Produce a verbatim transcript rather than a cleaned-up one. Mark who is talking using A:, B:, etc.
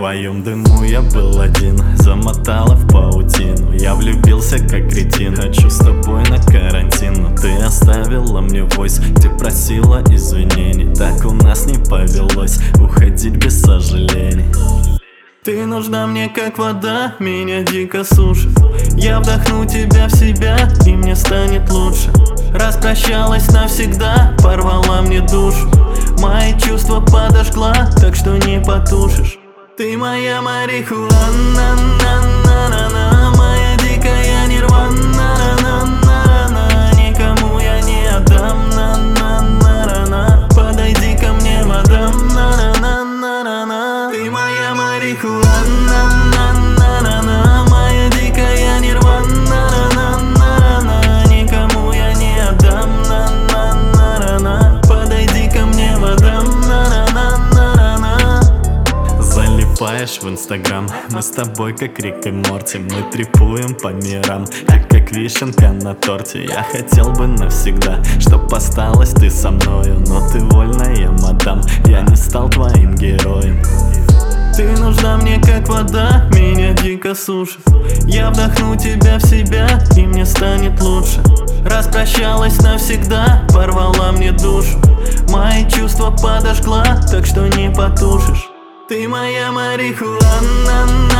A: твоем дыму я был один, замотала в паутину. Я влюбился как кретин, хочу с тобой на карантин. Но ты оставила мне войс, где просила извинений. Так у нас не повелось уходить без сожалений. Ты нужна мне как вода, меня дико сушит. Я вдохну тебя в себя, и мне станет лучше. Распрощалась навсегда, порвала мне душу. Мои чувства подожгла, так что не потушишь. Ты моя марихуана, на-на-на-на, моя дикая нирвана, на-на-на-на. Никому я не отдам, на-на-на-на. Подойди ко мне, мадам, на-на-на-на. Ты моя марихуана, на-на-на-на, моя дикая нирвана, на-на-на-на. Никому я не отдам, на-на-на-на. Подойди ко мне, мадам, на-на-на-на. Залипаешь в инстаграм, мы с тобой как Рик и Морти. Мы трипуем по мирам, как, как вишенка на торте. Я хотел бы навсегда, чтоб осталась ты со мною. Но ты вольная, мадам, я не стал твоим героем. Ты нужна мне как вода, меня дико сушит. Я вдохну тебя в себя, и мне станет лучше. Распрощалась навсегда, порвала мне душу. Мои чувства подожгла, так что не потушишь. Ты моя марихуана.